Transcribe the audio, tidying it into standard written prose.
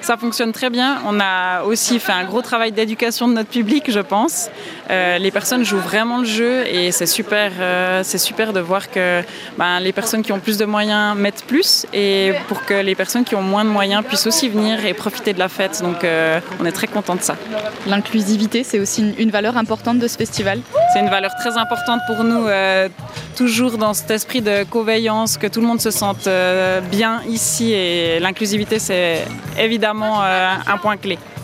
Ça fonctionne très bien. On a aussi fait un gros travail d'éducation de notre public, je pense. Les personnes jouent vraiment le jeu et c'est super de voir que les personnes qui ont plus de moyens mettent plus et pour que les personnes qui ont moins de moyens puissent aussi venir et profiter de la fête. Donc on est très contents de ça. L'inclusivité, c'est aussi une valeur importante de ce festival. C'est une valeur très importante pour nous, toujours dans cet esprit de coveillance, que tout le monde se sente bien ici et l'inclusivité, c'est évidemment un point clé.